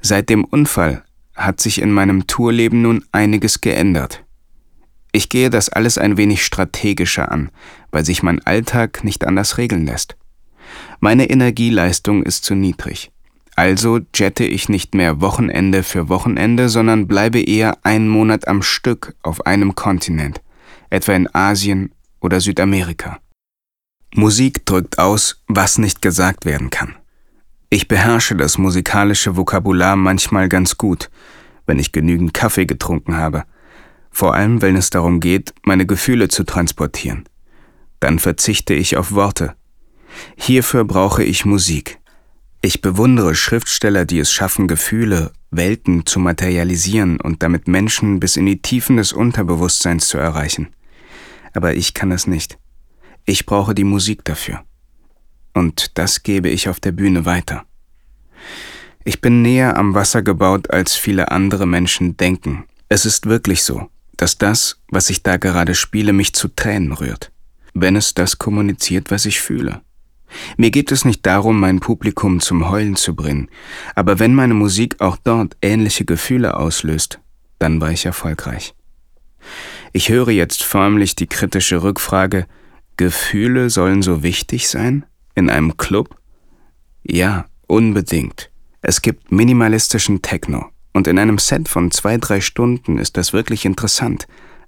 Seit dem Unfall hat sich in meinem Tourleben nun einiges geändert. Ich gehe das alles ein wenig strategischer an, weil sich mein Alltag nicht anders regeln lässt. Meine Energieleistung ist zu niedrig. Also jette ich nicht mehr Wochenende für Wochenende, sondern bleibe eher einen Monat am Stück auf einem Kontinent, etwa in Asien oder Südamerika. Musik drückt aus, was nicht gesagt werden kann. Ich beherrsche das musikalische Vokabular manchmal ganz gut, wenn ich genügend Kaffee getrunken habe, vor allem wenn es darum geht, meine Gefühle zu transportieren. Dann verzichte ich auf Worte. Hierfür brauche ich Musik. Ich bewundere Schriftsteller, die es schaffen, Gefühle, Welten zu materialisieren und damit Menschen bis in die Tiefen des Unterbewusstseins zu erreichen. Aber ich kann es nicht. Ich brauche die Musik dafür. Und das gebe ich auf der Bühne weiter. Ich bin näher am Wasser gebaut, als viele andere Menschen denken. Es ist wirklich so, dass das, was ich da gerade spiele, mich zu Tränen rührt, wenn es das kommuniziert, was ich fühle. Mir geht es nicht darum, mein Publikum zum Heulen zu bringen, aber wenn meine Musik auch dort ähnliche Gefühle auslöst, dann war ich erfolgreich. Ich höre jetzt förmlich die kritische Rückfrage: Gefühle sollen so wichtig sein? In einem Club? Ja, unbedingt. Es gibt minimalistischen Techno und in einem Set von 2-3 Stunden ist das wirklich interessant,